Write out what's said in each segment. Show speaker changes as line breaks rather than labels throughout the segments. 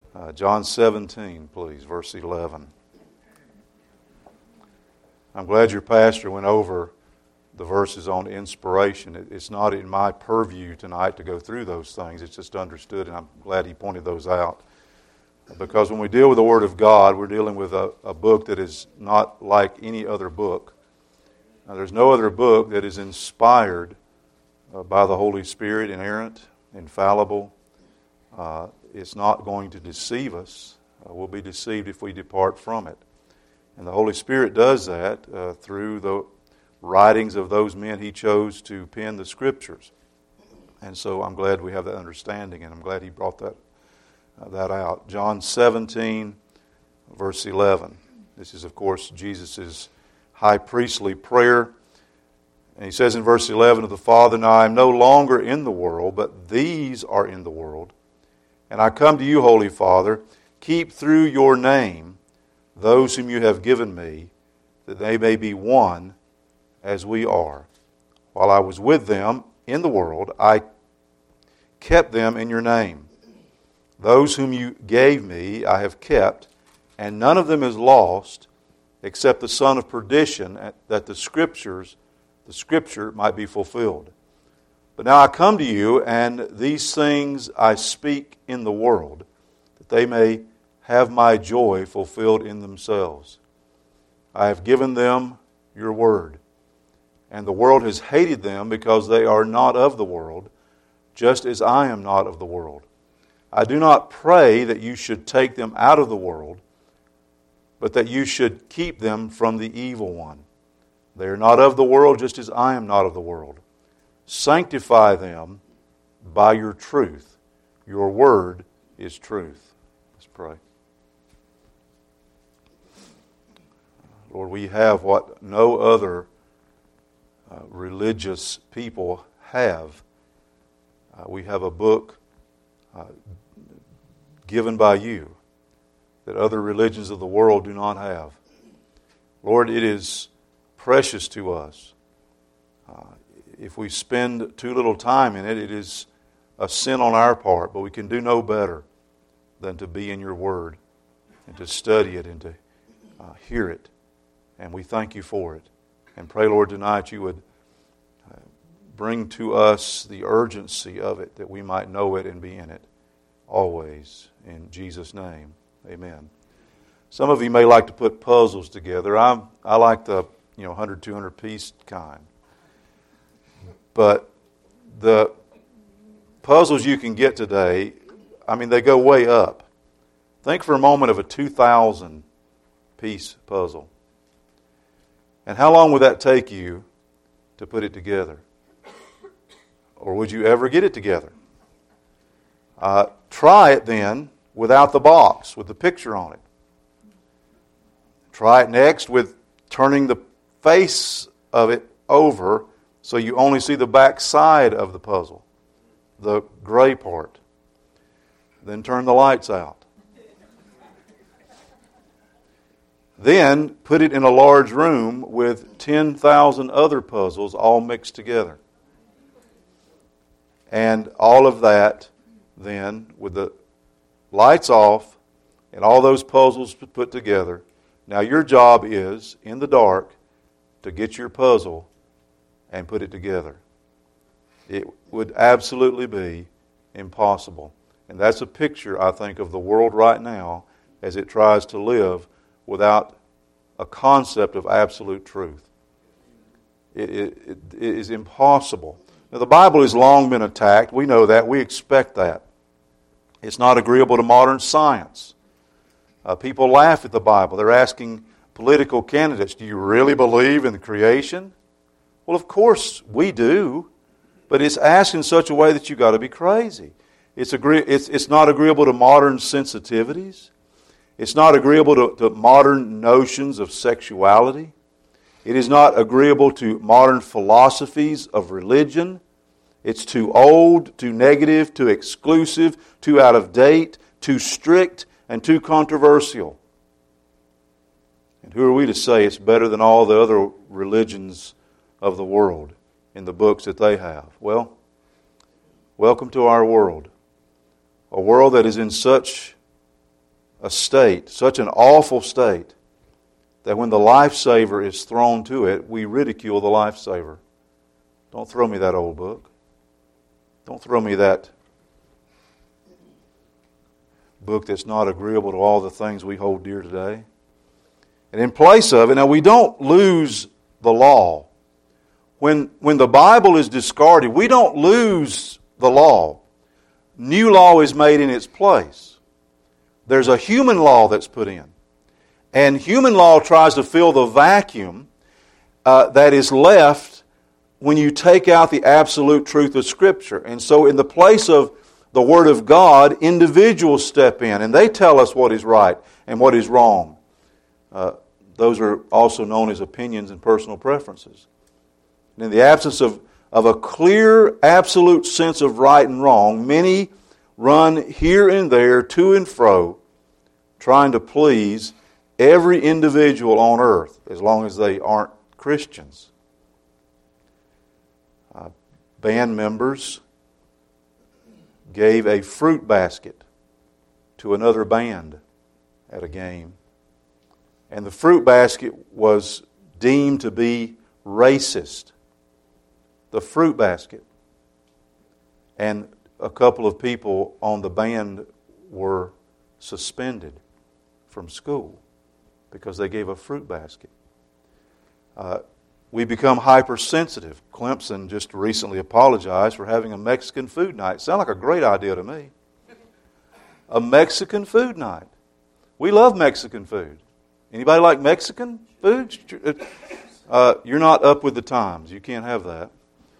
John 17, please, verse 11. I'm glad your pastor went over the verses on inspiration. It's not in my purview tonight to go through those things. It's just understood, and I'm glad he pointed those out. Because when we deal with the Word of God, we're dealing with a book that is not like any other book. Now, there's no other book that is inspired by the Holy Spirit, inerrant, infallible. It's not going to deceive us. We'll be deceived if we depart from it. And the Holy Spirit does that through the writings of those men He chose to pen the Scriptures. And so I'm glad we have that understanding, and I'm glad He brought that out. John 17, verse 11. This is, of course, Jesus' high priestly prayer. And He says in verse 11 of the Father, "Now I am no longer in the world, but these are in the world. And I come to you, Holy Father, keep through your name those whom you have given me, that they may be one as we are. While I was with them in the world, I kept them in your name. Those whom you gave me I have kept, and none of them is lost, except the son of perdition, that the Scripture might be fulfilled. But now I come to you, and these things I speak in the world, that they may have my joy fulfilled in themselves. I have given them your word, and the world has hated them because they are not of the world, just as I am not of the world. I do not pray that you should take them out of the world, but that you should keep them from the evil one. They are not of the world, just as I am not of the world. Sanctify them by your truth. Your word is truth." Let's pray. Lord, we have what no other religious people have. We have a book given by you that other religions of the world do not have. Lord, it is precious to us. If we spend too little time in it, it is a sin on our part, but we can do no better than to be in your word and to study it and to hear it. And we thank you for it. And pray, Lord, tonight you would bring to us the urgency of it, that we might know it and be in it always. In Jesus' name, amen. Some of you may like to put puzzles together. I like the 100, 200 piece kind. But the puzzles you can get today, they go way up. Think for a moment of a 2,000 piece puzzle. And how long would that take you to put it together? Or would you ever get it together? Try it then without the box, with the picture on it. Try it next with turning the face of it over so you only see the back side of the puzzle, the gray part. Then turn the lights out. Then put it in a large room with 10,000 other puzzles all mixed together. And all of that then, with the lights off and all those puzzles put together, now your job is, in the dark, to get your puzzle and put it together. It would absolutely be impossible. And that's a picture, I think, of the world right now as it tries to live without a concept of absolute truth. It is impossible. Now, the Bible has long been attacked. We know that. We expect that. It's not agreeable to modern science. People laugh at the Bible. They're asking political candidates, do you really believe in the creation? Well, of course we do, but it's asked in such a way that you've got to be crazy. It's not agreeable to modern sensitivities. It's not agreeable to modern notions of sexuality. It is not agreeable to modern philosophies of religion. It's too old, too negative, too exclusive, too out of date, too strict, and too controversial. And who are we to say it's better than all the other religions of the world in the books that they have? Well, welcome to our world. A world that is in such a state, such an awful state, that when the lifesaver is thrown to it, we ridicule the lifesaver. Don't throw me that old book. Don't throw me that book that's not agreeable to all the things we hold dear today. And in place of it, now we don't lose the law. When the Bible is discarded, we don't lose the law. New law is made in its place. There's a human law that's put in. And human law tries to fill the vacuum that is left when you take out the absolute truth of Scripture. And so in the place of the Word of God, individuals step in and they tell us what is right and what is wrong. Those are also known as opinions and personal preferences. And in the absence of a clear, absolute sense of right and wrong, many run here and there, to and fro, trying to please every individual on earth, as long as they aren't Christians. Band members gave a fruit basket to another band at a game. And the fruit basket was deemed to be racist. The fruit basket. And a couple of people on the band were suspended from school because they gave a fruit basket. We become hypersensitive. Clemson just recently apologized for having a Mexican food night. Sounds like a great idea to me. A Mexican food night. We love Mexican food. Anybody like Mexican food? You're not up with the times. You can't have that.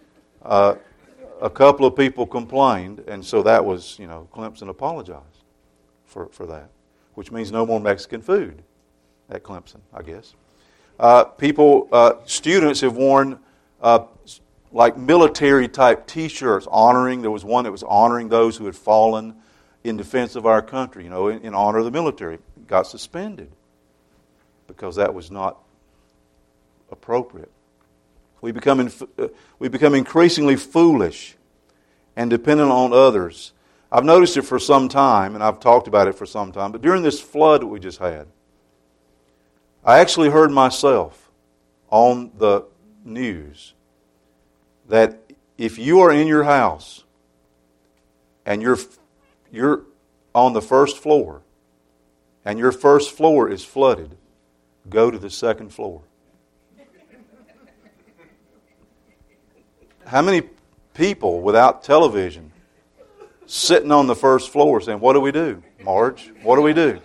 A couple of people complained, and so that was, Clemson apologized for that, which means no more Mexican food at Clemson, I guess. Students have worn like military-type T-shirts honoring. There was one that was honoring those who had fallen in defense of our country, in honor of the military. Got suspended because that was not appropriate. We become increasingly foolish and dependent on others. I've noticed it for some time, and I've talked about it for some time, but during this flood that we just had, I actually heard myself on the news that if you are in your house and you're on the first floor and your first floor is flooded, go to the second floor. How many people without television sitting on the first floor saying, "What do we do, Marge? What do we do?"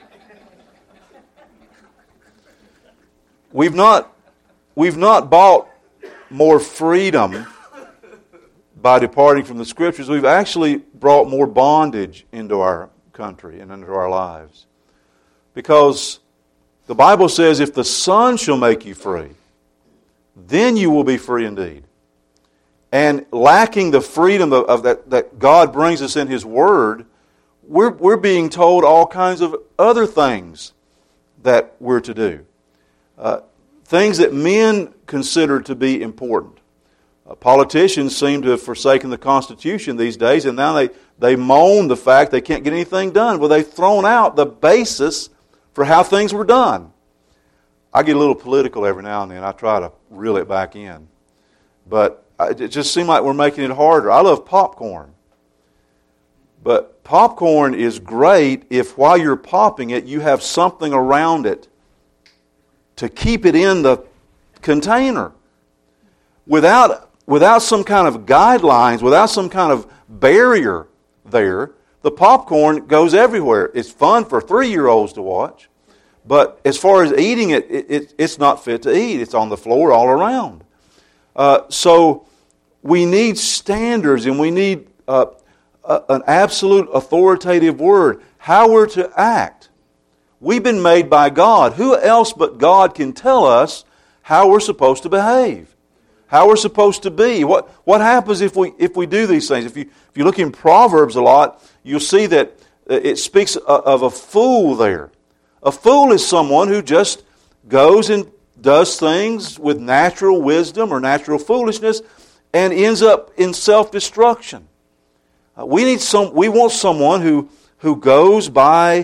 We've not bought more freedom by departing from the Scriptures. We've actually brought more bondage into our country and into our lives. Because the Bible says, if the Son shall make you free, then you will be free indeed. And lacking the freedom of that God brings us in His Word, we're being told all kinds of other things that we're to do. Things that men consider to be important. Politicians seem to have forsaken the Constitution these days, and now they moan the fact they can't get anything done. Well, they've thrown out the basis for how things were done. I get a little political every now and then. I try to reel it back in. But it just seems like we're making it harder. I love popcorn. But popcorn is great if while you're popping it, you have something around it to keep it in the container. Without some kind of guidelines, without some kind of barrier there, the popcorn goes everywhere. It's fun for 3-year-olds to watch. But as far as eating it, it's not fit to eat. It's on the floor all around. So we need standards, and we need an absolute authoritative word. How we're to act. We've been made by God. Who else but God can tell us how we're supposed to behave? How we're supposed to be? What happens if we do these things? If you look in Proverbs a lot, you'll see that it speaks of a fool there. A fool is someone who just goes and does things with natural wisdom or natural foolishness and ends up in self-destruction. We want someone who goes by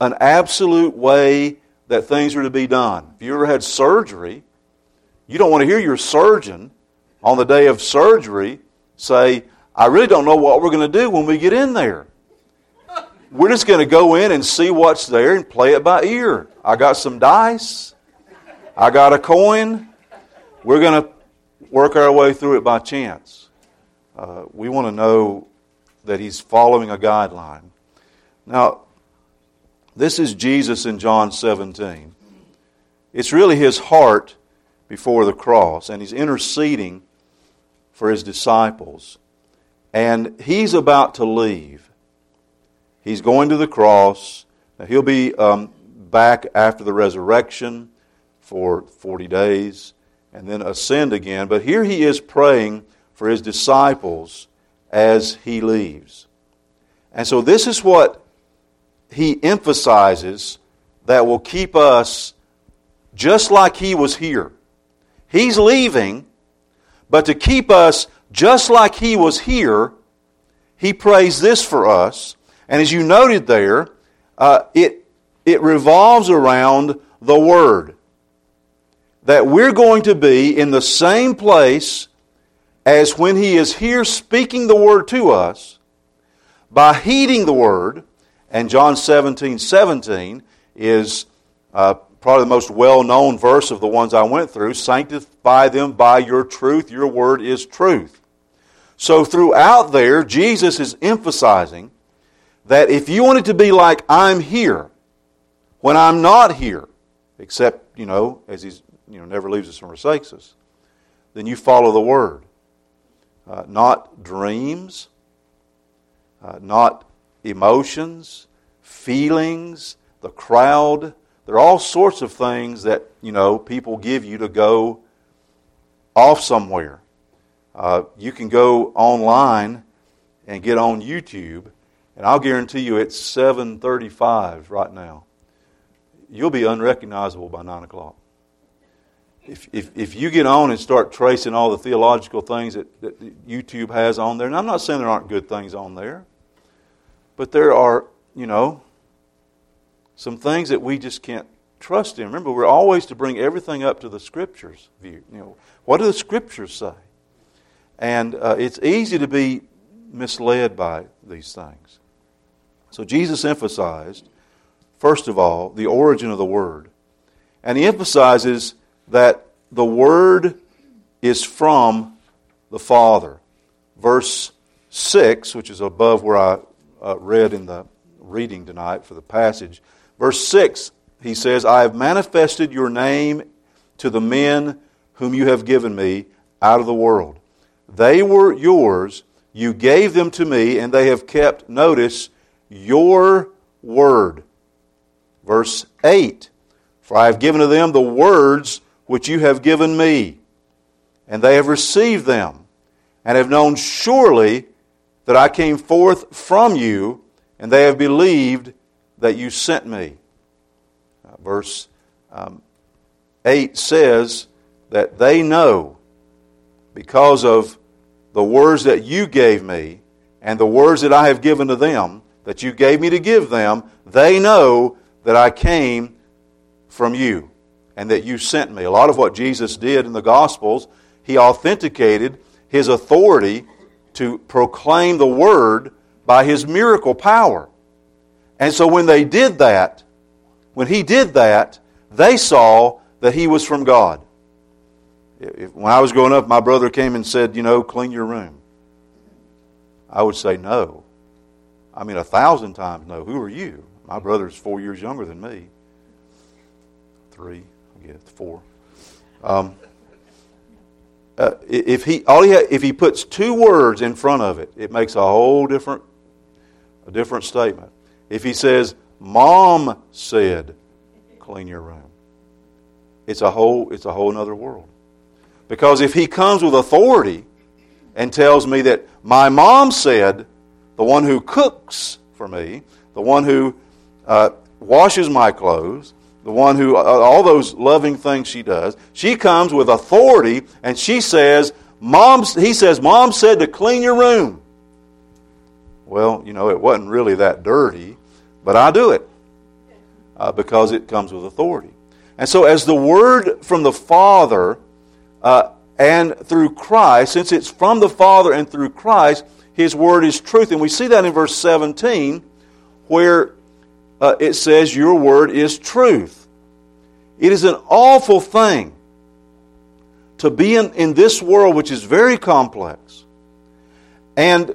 an absolute way that things are to be done. If you ever had surgery, you don't want to hear your surgeon on the day of surgery say, I really don't know what we're going to do when we get in there. We're just going to go in and see what's there and play it by ear. I got some dice. I got a coin. We're going to work our way through it by chance. We want to know that He's following a guideline. Now, this is Jesus in John 17. It's really His heart before the cross, and He's interceding for His disciples. And He's about to leave. He's going to the cross. Now, He'll be back after the resurrection for 40 days and then ascend again. But here He is praying for His disciples as He leaves. And so this is what He emphasizes that will keep us just like He was here. He's leaving, but to keep us just like He was here, He prays this for us. And as you noted there, it revolves around the Word. That we're going to be in the same place as when He is here speaking the Word to us, by heeding the Word. And John 17:17 is probably the most well-known verse of the ones I went through. Sanctify them by your truth. Your Word is truth. So throughout there, Jesus is emphasizing that if you want it to be like I'm here, when I'm not here, except, as He's never leaves us and forsakes us, then you follow the Word. Not dreams, not emotions, feelings, the crowd. There are all sorts of things that, people give you to go off somewhere. You can go online and get on YouTube, and I'll guarantee you it's 7:35 right now. You'll be unrecognizable by 9 o'clock. If you get on and start tracing all the theological things that YouTube has on there, and I'm not saying there aren't good things on there, but there are, some things that we just can't trust in. Remember, we're always to bring everything up to the Scriptures' view. What do the Scriptures say? And it's easy to be misled by these things. So Jesus emphasized, first of all, the origin of the Word. And He emphasizes that the Word is from the Father. Verse 6, which is above where I read in the reading tonight for the passage. Verse 6, He says, I have manifested your name to the men whom you have given me out of the world. They were yours, you gave them to me, and they have kept, notice, your word. Verse 8, for I have given to them the words which you have given me, and they have received them, and have known surely that I came forth from you, and they have believed that you sent me. Verse 8 says that they know, because of the words that you gave me, and the words that I have given to them, that you gave me to give them, they know that I came from you, and that you sent me. A lot of what Jesus did in the Gospels, He authenticated His authority to proclaim the Word by His miracle power. And so when they did that, when He did that, they saw that He was from God. When I was growing up, my brother came and said, clean your room. I would say no. 1,000 times no. Who are you? My brother's 4 years younger than me. 3, I guess, 4. If he puts 2 words in front of it, it makes a whole different statement. If he says, Mom said, clean your room, it's a whole other world. Because if he comes with authority and tells me that my mom said, the one who cooks for me, the one who washes my clothes, the one who, all those loving things she does, she comes with authority and he says, Mom said to clean your room. Well, it wasn't really that dirty, but I do it. because it comes with authority. And so as the Word from the Father and through Christ, since it's from the Father and through Christ, His Word is truth. And we see that in verse 17 where it says, your Word is truth. It is an awful thing to be in this world which is very complex and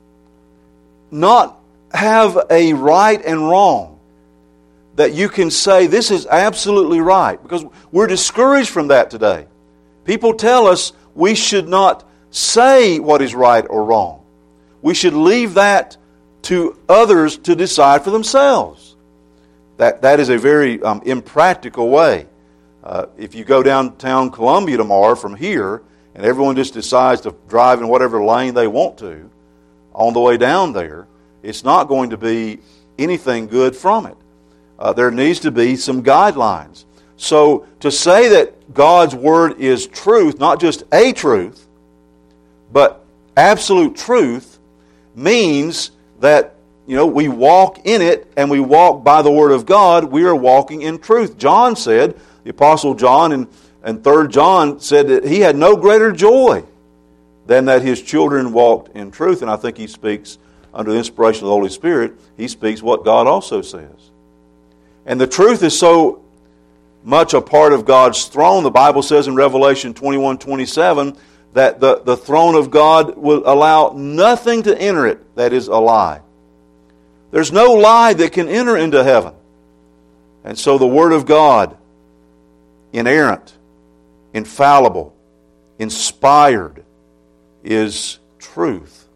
not have a right and wrong that you can say this is absolutely right, because we're discouraged from that today. People tell us we should not say what is right or wrong. We should leave that to others to decide for themselves. That is a very impractical way. If you go downtown Columbia tomorrow from here, and everyone just decides to drive in whatever lane they want to on the way down there, it's not going to be anything good from it. There needs to be some guidelines. So to say that God's Word is truth, not just a truth, but absolute truth, means that we walk in it and we walk by the Word of God. We are walking in truth. John said, the Apostle John in 3 John said that he had no greater joy than that his children walked in truth. And I think he speaks under the inspiration of the Holy Spirit. He speaks what God also says. And the truth is so much a part of God's throne. The Bible says in Revelation 21:27 that the throne of God will allow nothing to enter it that is a lie. There's no lie that can enter into heaven. And so the Word of God, inerrant, infallible, inspired, is truth.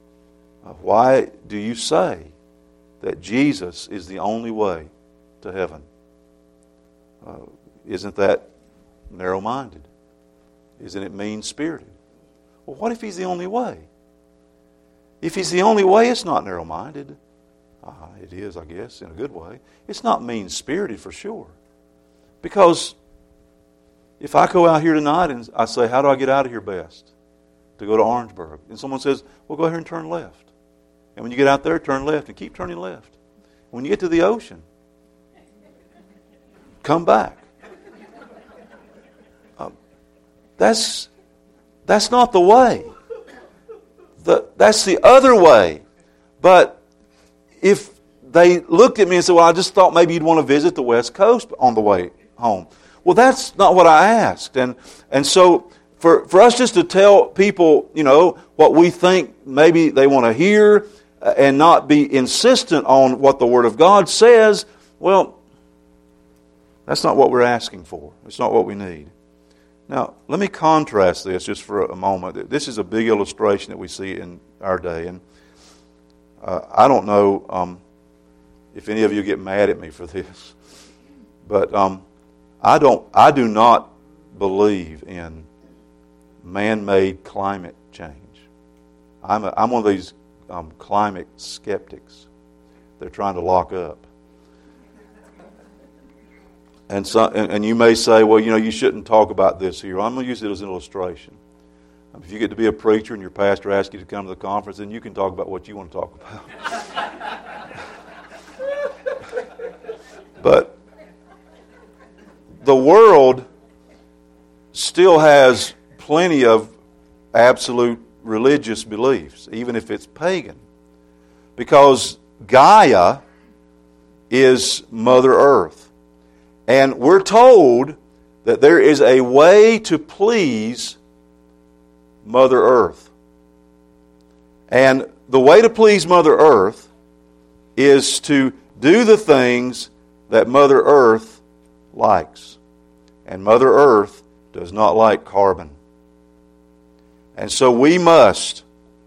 Why do you say that Jesus is the only way to heaven? Isn't that narrow-minded? Isn't it mean-spirited? Well, what if He's the only way? If He's the only way, it's not narrow-minded. It is, I guess, in a good way. It's not mean-spirited for sure. Because if I go out here tonight and I say, how do I get out of here best? To go to Orangeburg. And someone says, well, go here and turn left. And when you get out there, turn left and keep turning left. When you get to the ocean, come back. That's not the way. That's the other way. But if they looked at me and said, well, I just thought maybe you'd want to visit the West Coast on the way home. Well, that's not what I asked. And so for us just to tell people, what we think maybe they want to hear and not be insistent on what the Word of God says, well, that's not what we're asking for. It's not what we need. Now, let me contrast this just for a moment. This is a big illustration that we see in our day. And I don't know if any of you get mad at me for this, but I do not believe in man-made climate change. I'm one of these climate skeptics. They're trying to lock up. And you may say, well, you shouldn't talk about this here. I'm going to use it as an illustration. If you get to be a preacher and your pastor asks you to come to the conference, then you can talk about what you want to talk about. But the world still has plenty of absolute religious beliefs, even if it's pagan. Because Gaia is Mother Earth. And we're told that there is a way to please Mother Earth. And the way to please Mother Earth is to do the things that Mother Earth likes. And Mother Earth does not like carbon. And so we must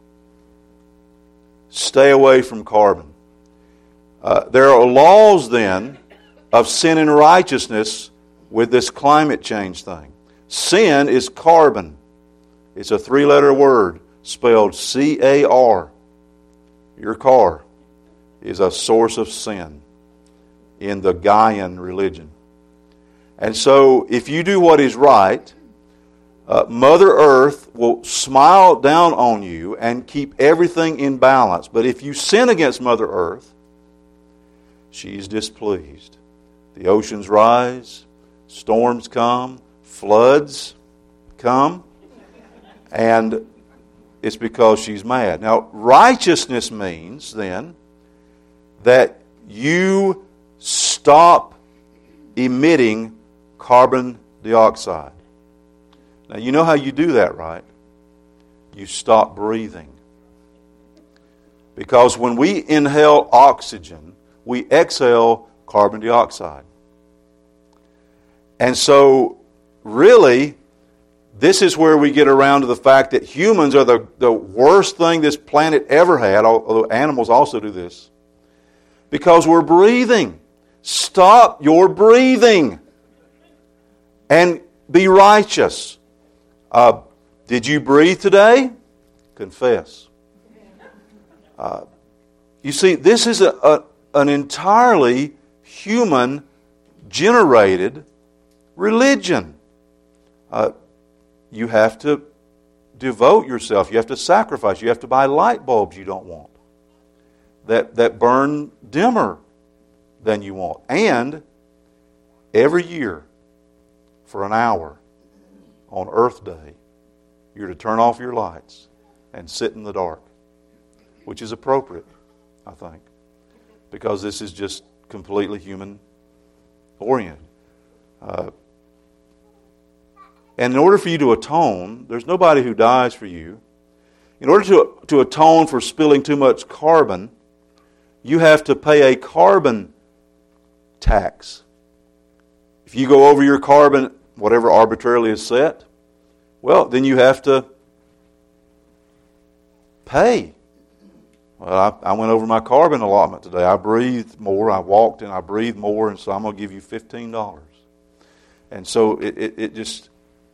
stay away from carbon. There are laws then of sin and righteousness with this climate change thing. Sin is carbon. It's a 3-letter word spelled C-A-R. Your car is a source of sin in the Gaian religion. And so if you do what is right, Mother Earth will smile down on you and keep everything in balance. But if you sin against Mother Earth, she is displeased. The oceans rise, storms come, floods come, and it's because she's mad. Now, righteousness means then that you stop emitting carbon dioxide. Now, you know how you do that, right? You stop breathing. Because when we inhale oxygen, we exhale carbon dioxide. And so, really, this is where we get around to the fact that humans are the worst thing this planet ever had, although animals also do this, because we're breathing. Stop your breathing and be righteous. Did you breathe today? Confess. You see, this is an entirely human-generated religion. You have to devote yourself. You have to sacrifice. You have to buy light bulbs you don't want that burn dimmer than you want. And every year for an hour on Earth Day, you're to turn off your lights and sit in the dark, which is appropriate, I think, because this is just completely human-oriented. And in order for you to atone, there's nobody who dies for you. In order to atone for spilling too much carbon, you have to pay a carbon tax. If you go over your carbon, whatever arbitrarily is set, well, then you have to pay. Well, I went over my carbon allotment today. I breathed more, I walked and I breathed more, and so I'm going to give you $15. And so it just...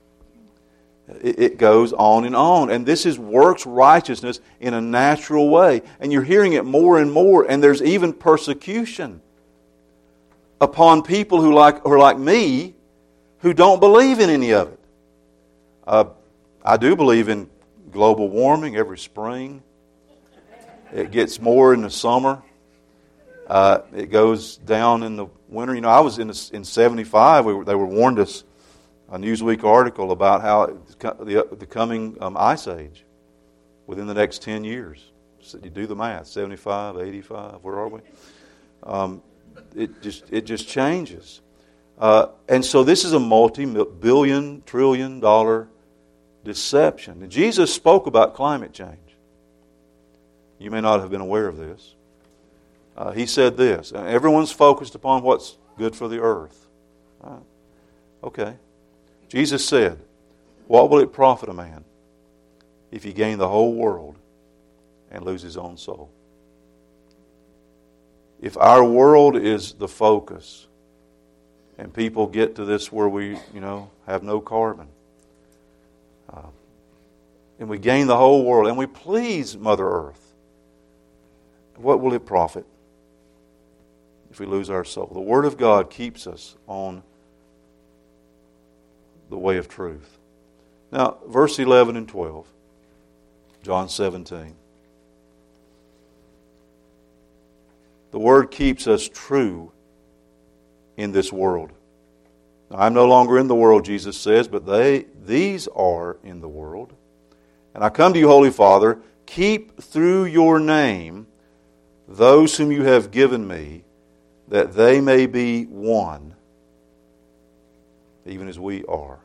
It goes on. And this is works righteousness in a natural way. And you're hearing it more and more. And there's even persecution upon people who are like me, who don't believe in any of it. I do believe in global warming every spring. It gets more in the summer. It goes down in the winter. You know, I was in 75. They were warned us, a Newsweek article about how the coming ice age within the next 10 years. So you do the math, 75, 85, where are we? It just changes. And so this is a multi-billion, trillion-dollar deception. And Jesus spoke about climate change. You may not have been aware of this. He said this, everyone's focused upon what's good for the earth. Okay. Jesus said, what will it profit a man if he gain the whole world and lose his own soul? If our world is the focus and people get to this where we, have no carbon, and we gain the whole world and we please Mother Earth, what will it profit if we lose our soul? The Word of God keeps us on the way of truth. Now, verse 11 and 12, John 17. The Word keeps us true in this world. Now, I'm no longer in the world, Jesus says, but these are in the world. And I come to you, Holy Father, keep through your name those whom you have given me, that they may be one, even as we are.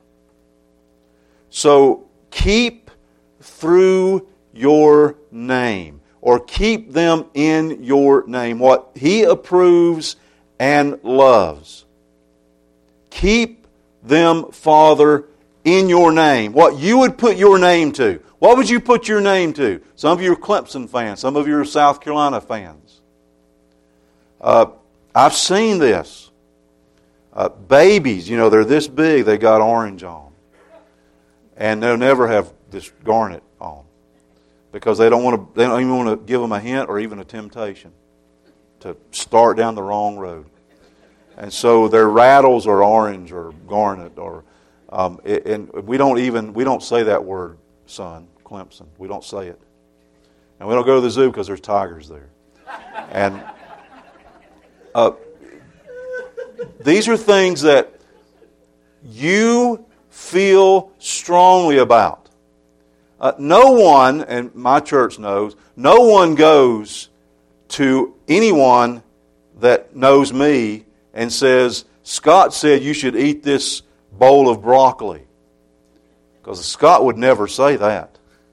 So keep through your name, or keep them in your name, what He approves and loves. Keep them, Father, in your name. What you would put your name to. What would you put your name to? Some of you are Clemson fans. Some of you are South Carolina fans. I've seen this. Babies, they're this big, they got orange on. And they'll never have this garnet on. Because they don't even want to give them a hint or even a temptation to start down the wrong road. And so their rattles are orange or garnet, or and we don't say that word, son, Clemson. We don't say it. And we don't go to the zoo because there's tigers there. And These are things that you feel strongly about. No one, and my church knows, no one goes to anyone that knows me and says, Scott said you should eat this bowl of broccoli. Because Scott would never say that.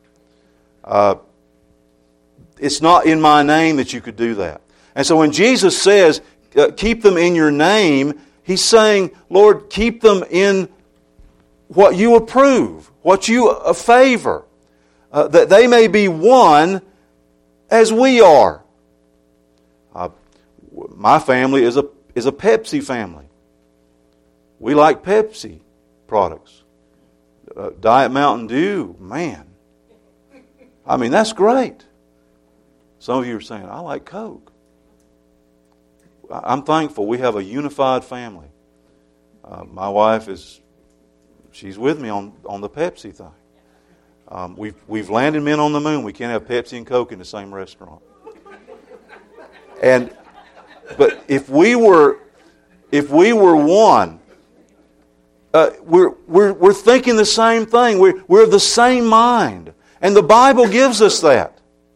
It's not in my name that you could do that. And so when Jesus says, keep them in your name, He's saying, Lord, keep them in what you approve, what you favor, that they may be one as we are. My family is a Pepsi family. We like Pepsi products. Diet Mountain Dew, man. I mean, that's great. Some of you are saying, I like Coke. I'm thankful we have a unified family. My wife she's with me on the Pepsi thing. We've landed men on the moon. We can't have Pepsi and Coke in the same restaurant. But if we were one, we're thinking the same thing. We're of the same mind, and the Bible gives us that.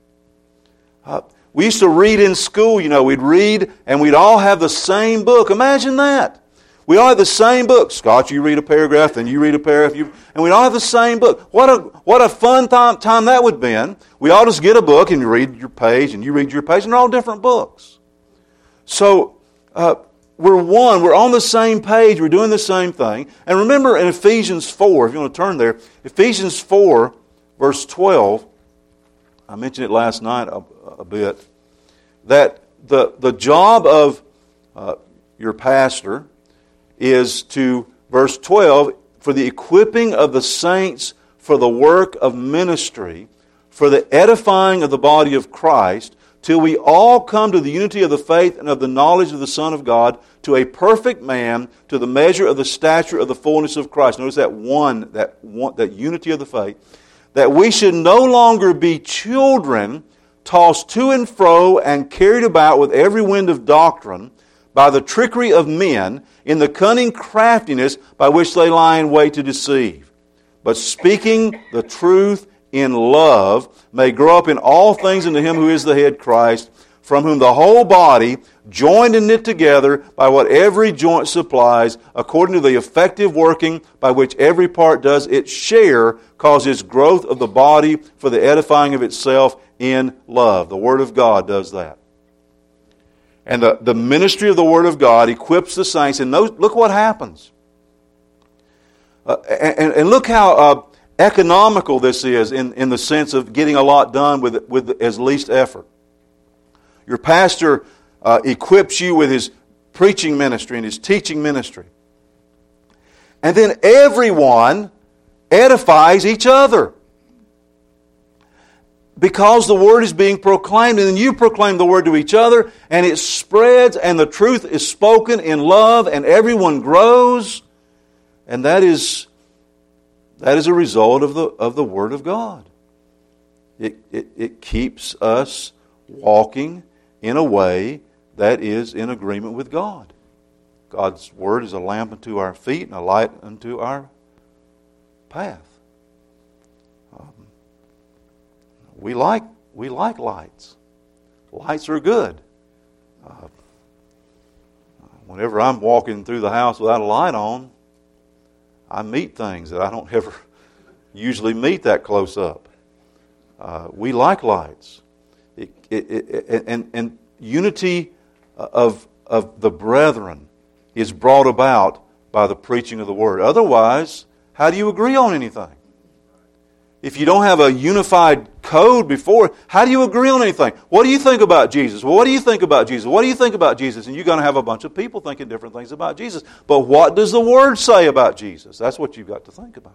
We used to read in school. We'd read and we'd all have the same book. Imagine that. We all have the same book. Scott, you read a paragraph, then you read a paragraph, and we all have the same book. What a fun time that would have been. We all just get a book and you read your page, and you read your page, and they're all different books. So we're one. We're on the same page. We're doing the same thing. And remember in Ephesians 4, if you want to turn there, Ephesians 4, verse 12, I mentioned it last night a bit, that the job of your pastor is to, verse 12, for the equipping of the saints for the work of ministry, for the edifying of the body of Christ, till we all come to the unity of the faith and of the knowledge of the Son of God, to a perfect man, to the measure of the stature of the fullness of Christ. Notice that unity of the faith. That we should no longer be children, tossed to and fro and carried about with every wind of doctrine, by the trickery of men, in the cunning craftiness by which they lie in wait to deceive. But speaking the truth in love, may grow up in all things into Him who is the head, Christ, from whom the whole body, joined and knit together by what every joint supplies, according to the effective working by which every part does its share, causes growth of the body for the edifying of itself in love. The Word of God does that. And the ministry of the Word of God equips the saints. And look what happens. And look how economical this is in the sense of getting a lot done with as least effort. Your pastor equips you with his preaching ministry and his teaching ministry. And then everyone edifies each other. Because the Word is being proclaimed, and then you proclaim the Word to each other, and it spreads, and the truth is spoken in love, and everyone grows. And that is a result of the Word of God. It keeps us walking in a way that is in agreement with God. God's Word is a lamp unto our feet and a light unto our path. We like lights. Lights are good. Whenever I'm walking through the house without a light on, I meet things that I don't ever usually meet that close up. We like lights. And unity of the brethren is brought about by the preaching of the Word. Otherwise, how do you agree on anything? If you don't have a unified code before, how do you agree on anything? What do you think about Jesus? Well, what do you think about Jesus? What do you think about Jesus? And you're going to have a bunch of people thinking different things about Jesus. But what does the Word say about Jesus? That's what you've got to think about.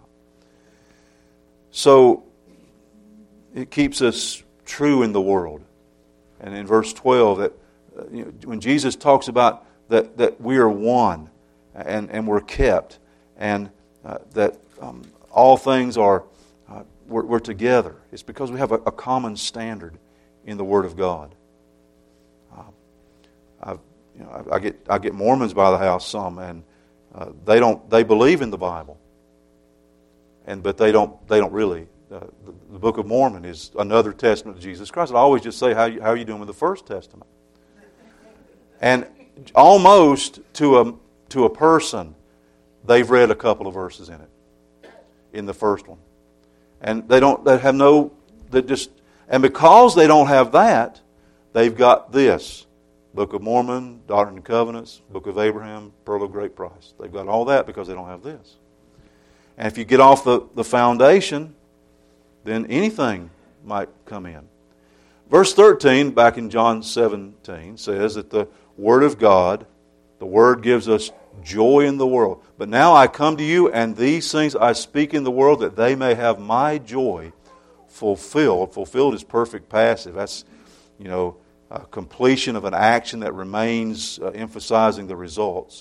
So, it keeps us true in the world. And in verse 12, that when Jesus talks about that we are one and we're kept, and that all things are we're together, it's because we have a common standard in the Word of God. I get Mormons by the house some, and they believe in the Bible, but they don't really. The Book of Mormon is another testament to Jesus Christ. I always just say, how are you doing with the First Testament? And almost to a person, they've read a couple of verses in it, in the first one, and and because they don't have that, they've got this: Book of Mormon, Doctrine and Covenants, Book of Abraham, Pearl of Great Price. They've got all that because they don't have this. And if you get off the foundation, then anything might come in. Verse 13, back in John 17, says that the Word of God, the Word gives us joy in the world. But now I come to you, and these things I speak in the world, that they may have my joy fulfilled. Fulfilled is perfect passive. That's, completion of an action that remains, emphasizing the results.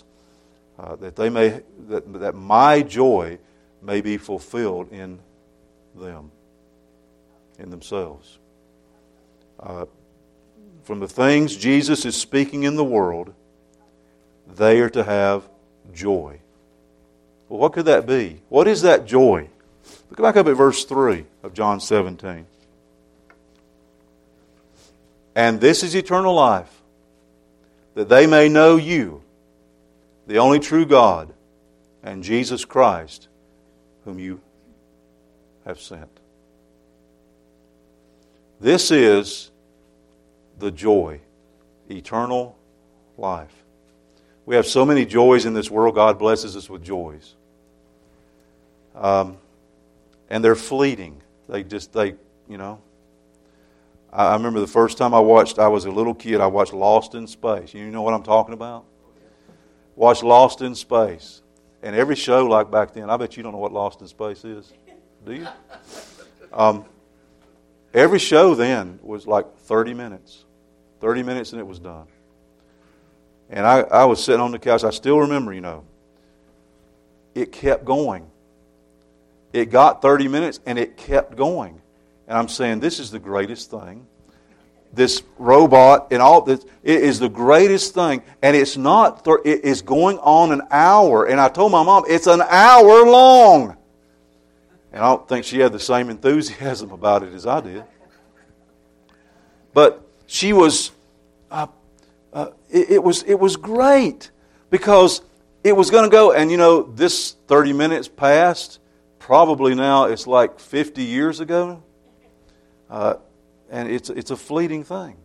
That my joy may be fulfilled in them, in themselves. From the things Jesus is speaking in the world, they are to have joy. Well, what could that be? What is that joy? Look back up at verse 3 of John 17. And this is eternal life, that they may know you, the only true God, and Jesus Christ, whom you have sent. This is the joy, eternal life. We have so many joys in this world. God blesses us with joys. And they're fleeting. I remember the first time I was a little kid, I watched Lost in Space. You know what I'm talking about? Watched Lost in Space. And every show like back then, I bet you don't know what Lost in Space is. Do you? Every show then was like 30 minutes. 30 minutes and it was done. And I was sitting on the couch. I still remember, it kept going. It got 30 minutes and it kept going. And I'm saying, this is the greatest thing. This robot and all this, it is the greatest thing. And it's not, it is going on an hour. And I told my mom, it's an hour long. And I don't think she had the same enthusiasm about it as I did. But she was, it was great because it was going to go. And this 30 minutes passed. Probably now it's like 50 years ago. And it's a fleeting thing.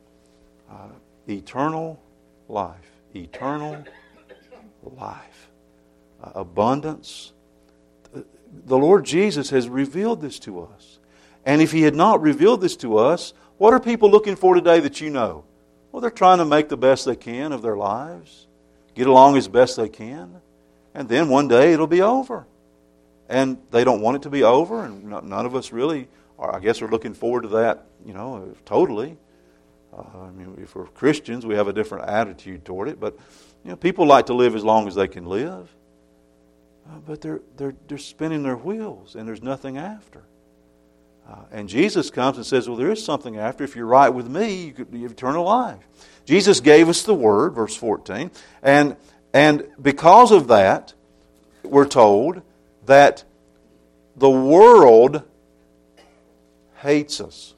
Eternal life. Eternal life. Abundance. The Lord Jesus has revealed this to us. And if He had not revealed this to us, what are people looking for today that you know? Well, they're trying to make the best they can of their lives. Get along as best they can. And then one day it'll be over. And they don't want it to be over. And none of us really, I guess, are looking forward to that, totally. If we're Christians, we have a different attitude toward it. But, people like to live as long as they can live. But they're spinning their wheels and there's nothing after. And Jesus comes and says, well, there is something after. If you're right with me, you have eternal life. Jesus gave us the Word, verse 14. And because of that, we're told that the world hates us.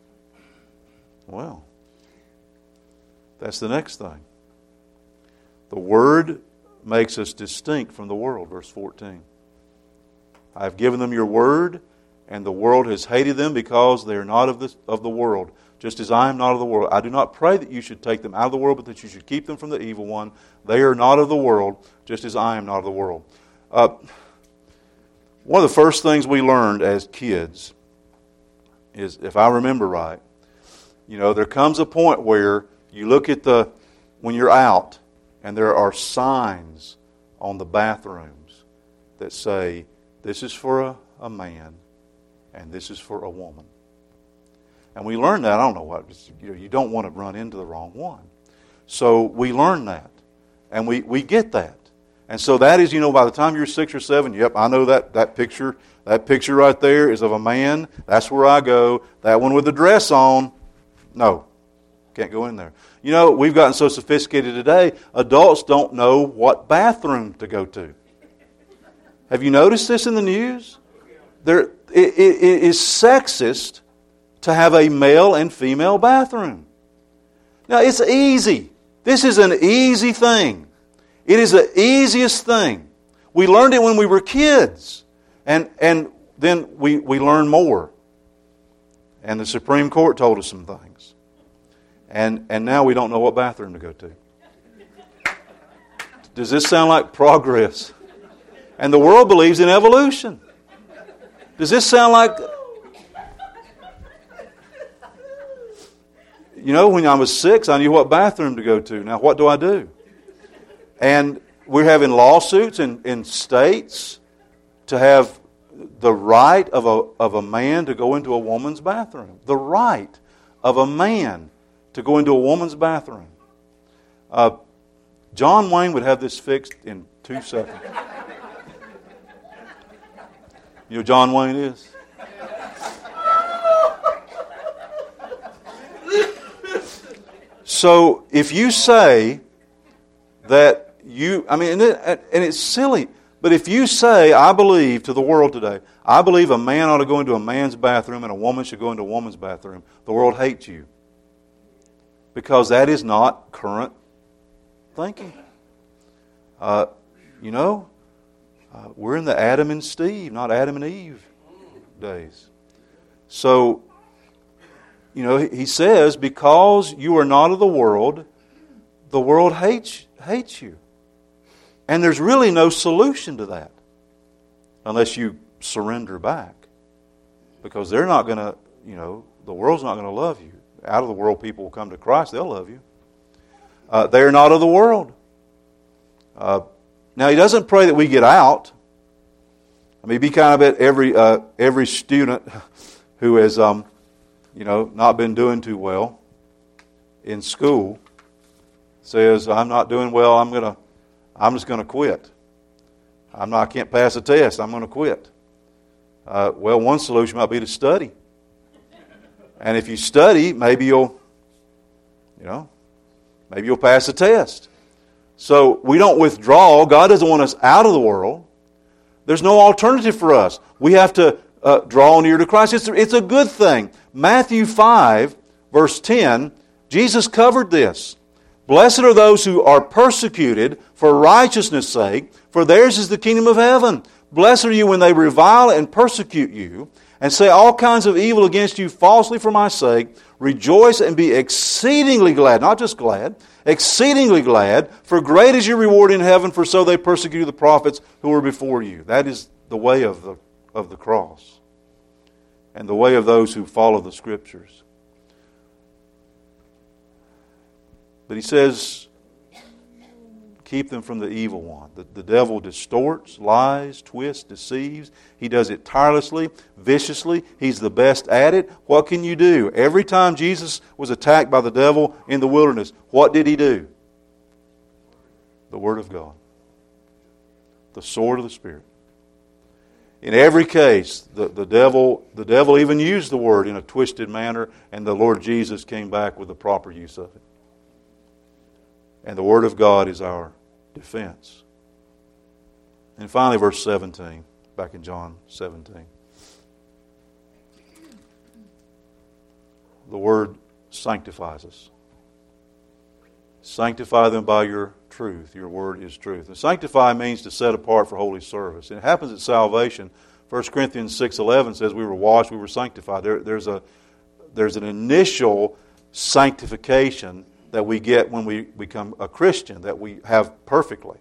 Well, that's the next thing. The Word makes us distinct from the world, verse 14. I have given them your Word, and the world has hated them because they are not of the world, just as I am not of the world. I do not pray that you should take them out of the world, but that you should keep them from the evil one. They are not of the world, just as I am not of the world. One of the first things we learned as kids is, if I remember right, there comes a point where you look at when you're out, and there are signs on the bathrooms that say, this is for a man, and this is for a woman. And we learn that. I don't know what. You don't want to run into the wrong one. So we learn that. And we get that. And so that is, by the time you're 6 or 7, yep, I know that picture. That picture right there is of a man. That's where I go. That one with the dress on, no. Can't go in there. You know, we've gotten so sophisticated today, adults don't know what bathroom to go to. Have you noticed this in the news? It is sexist to have a male and female bathroom. Now, it's easy. This is an easy thing. It is the easiest thing. We learned it when we were kids. And then we learned more. And the Supreme Court told us some things. And now we don't know what bathroom to go to. Does this sound like progress? And the world believes in evolution. Does this sound like... You know, when I was 6, I knew what bathroom to go to. Now, what do I do? And we're having lawsuits in states to have the right of a man to go into a woman's bathroom. The right of a man to go into a woman's bathroom. John Wayne would have this fixed in 2 seconds. You know who John Wayne is? So if you say that and it's silly, but if you say, I believe to the world today, I believe a man ought to go into a man's bathroom and a woman should go into a woman's bathroom, the world hates you. Because that is not current thinking. We're in the Adam and Steve, not Adam and Eve days. So, he says, because you are not of the world hates you. And there's really no solution to that unless you surrender back. Because they're not going to, the world's not going to love you. Out of the world, people will come to Christ, they'll love you. They are not of the world. Now, he doesn't pray that we get out. Be kind of at every student who has, not been doing too well in school says, I'm not doing well, I'm just going to quit. I can't pass a test, I'm going to quit. Well, one solution might be to study. And if you study, maybe you'll pass a test. So we don't withdraw. God doesn't want us out of the world. There's no alternative for us. We have to draw near to Christ. It's a good thing. Matthew 5, verse 10, Jesus covered this. Blessed are those who are persecuted for righteousness' sake, for theirs is the kingdom of heaven. Blessed are you when they revile and persecute you, and say all kinds of evil against you falsely for my sake. Rejoice and be exceedingly glad, not just glad, exceedingly glad, for great is your reward in heaven, for so they persecuted the prophets who were before you. That is the way of the cross, and the way of those who follow the Scriptures. But he says, keep them from the evil one. The devil distorts, lies, twists, deceives. He does it tirelessly, viciously. He's the best at it. What can you do? Every time Jesus was attacked by the devil in the wilderness, what did he do? The Word of God. The sword of the Spirit. In every case, the devil even used the Word in a twisted manner, and the Lord Jesus came back with the proper use of it. And the Word of God is our defense. And finally, verse 17, back in John 17. The Word sanctifies us. Sanctify them by your truth. Your Word is truth. And sanctify means to set apart for holy service. And it happens at salvation. 1 Corinthians 6:11 says we were washed, we were sanctified. There's an initial sanctification that we get when we become a Christian, that we have perfectly.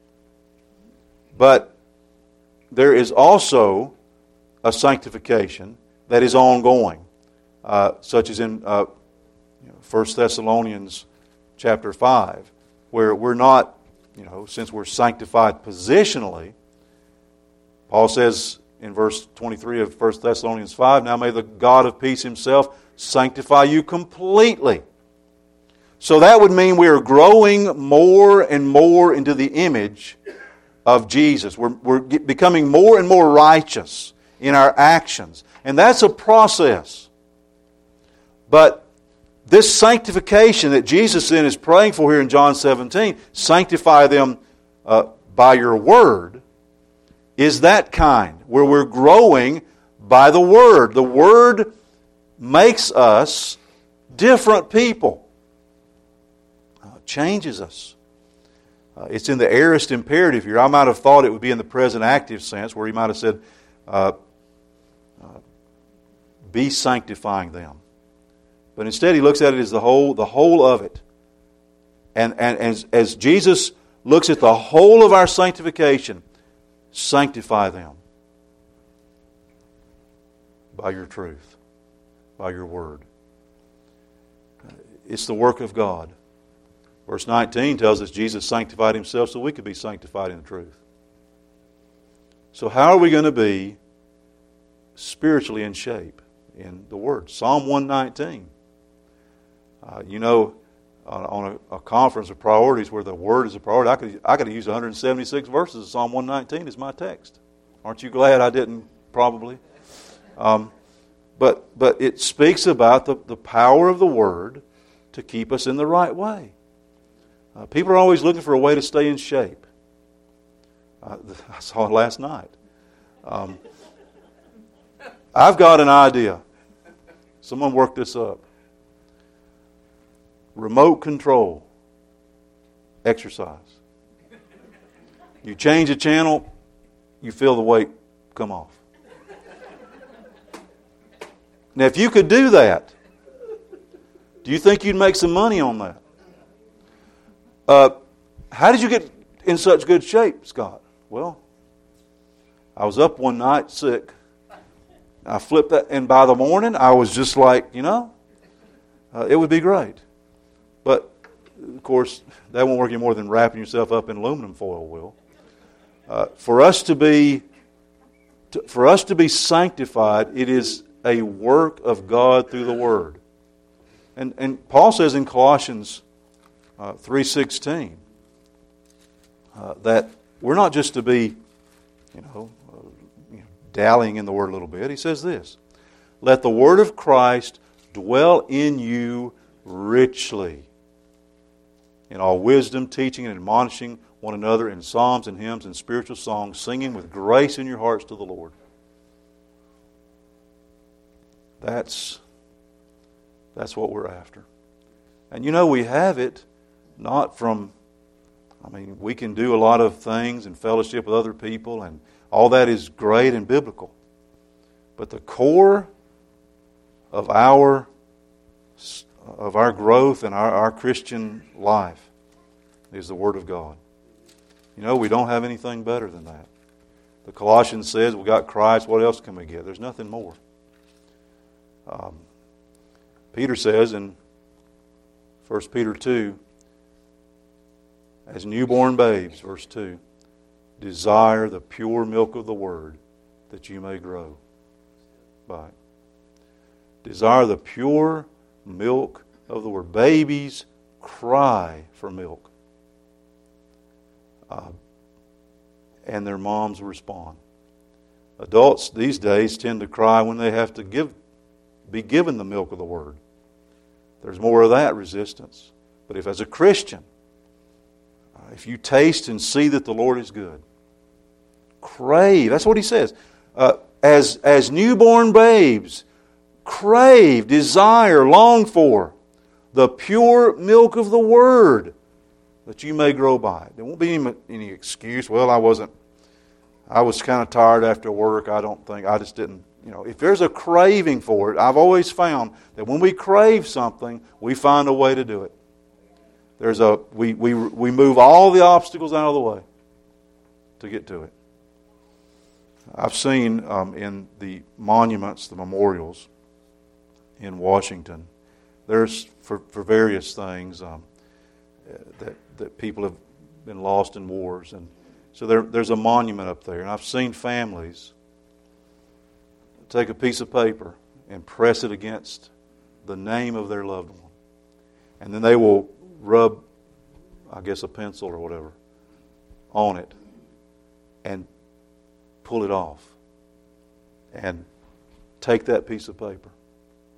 But there is also a sanctification that is ongoing, such as in 1 Thessalonians chapter 5, where we're not, since we're sanctified positionally, Paul says in verse 23 of 1 Thessalonians 5, now may the God of peace Himself sanctify you completely. So that would mean we are growing more and more into the image of Jesus. We're becoming more and more righteous in our actions. And that's a process. But this sanctification that Jesus then is praying for here in John 17, sanctify them by your word, is that kind, where we're growing by the Word. The Word makes us different people. Changes us. It's in the aorist imperative here. I might have thought it would be in the present active sense, where he might have said, be sanctifying them. But instead he looks at it as the whole of it. And as Jesus looks at the whole of our sanctification, sanctify them by your truth, by your word. It's the work of God. Verse 19 tells us Jesus sanctified Himself so we could be sanctified in the truth. So how are we going to be spiritually in shape in the Word? Psalm 119. On a conference of priorities where the Word is a priority, I could have used 176 verses of Psalm 119 as my text. Aren't you glad I didn't? Probably. But it speaks about the power of the Word to keep us in the right way. People are always looking for a way to stay in shape. I saw it last night. I've got an idea. Someone worked this up. Remote control exercise. You change the channel, you feel the weight come off. Now, if you could do that, do you think you'd make some money on that? How did you get in such good shape, Scott? Well, I was up one night sick. I flipped that, and by the morning, I was just like, it would be great. But, of course, that won't work any more than wrapping yourself up in aluminum foil will. For us to be sanctified, it is a work of God through the Word. And Paul says in Colossians 3:16 that we're not just to be, dallying in the Word a little bit. He says this: let the Word of Christ dwell in you richly, in all wisdom, teaching and admonishing one another in psalms and hymns and spiritual songs, singing with grace in your hearts to the Lord. That's what we're after. And we have it not from, we can do a lot of things and fellowship with other people, and all that is great and biblical. But the core of our growth and our Christian life is the Word of God. We don't have anything better than that. The Colossians says we got Christ. What else can we get? There's nothing more. Peter says in 1 Peter 2, as newborn babes, verse 2, desire the pure milk of the Word that you may grow by it. Desire the pure milk of the Word. Babies cry for milk. And their moms respond. Adults these days tend to cry when they have to be given the milk of the Word. There's more of that resistance. But if as a Christian, if you taste and see that the Lord is good, crave. That's what he says. As newborn babes, crave, desire, long for the pure milk of the Word that you may grow by it. There won't be any excuse. Well, I was kind of tired after work. I just didn't. If there's a craving for it, I've always found that when we crave something, we find a way to do it. We move all the obstacles out of the way to get to it. I've seen in the monuments, the memorials in Washington, there's for various things that people have been lost in wars, and so there's a monument up there, and I've seen families take a piece of paper and press it against the name of their loved one, and then they will rub, I guess, a pencil or whatever on it and pull it off and take that piece of paper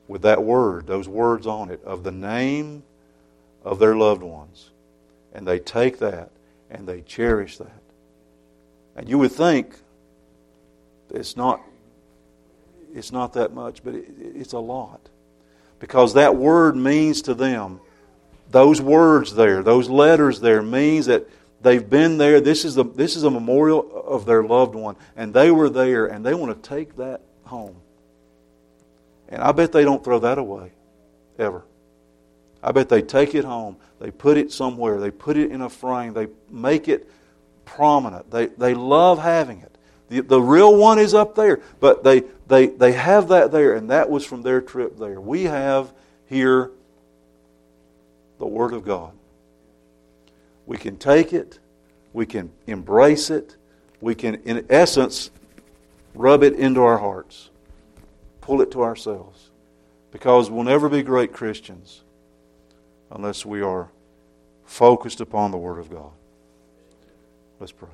with that word, those words on it, of the name of their loved ones. And they take that and they cherish that. And you would think it's not that much, but it's a lot. Because that word means to them, those words there, those letters there, means that they've been there. This is a memorial of their loved one. And they were there, and they want to take that home. And I bet they don't throw that away, ever. I bet they take it home. They put it somewhere. They put it in a frame. They make it prominent. They love having it. The real one is up there, but they have that there, and that was from their trip there. We have here the Word of God. We can take it. We can embrace it. We can, in essence, rub it into our hearts. Pull it to ourselves. Because we'll never be great Christians unless we are focused upon the Word of God. Let's pray.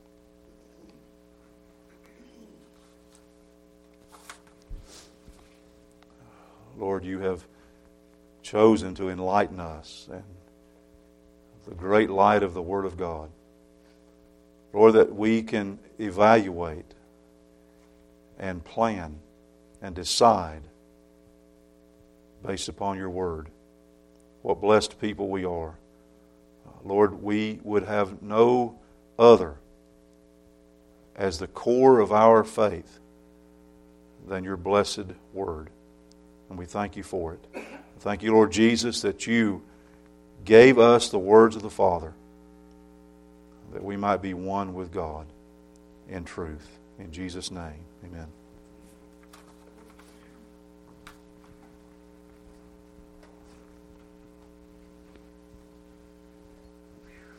Lord, you have chosen to enlighten us and the great light of the Word of God. Lord, that we can evaluate and plan and decide based upon your Word what blessed people we are. Lord, we would have no other as the core of our faith than your blessed Word. And we thank you for it. Thank you, Lord Jesus, that you gave us the words of the Father that we might be one with God in truth. In Jesus' name, amen.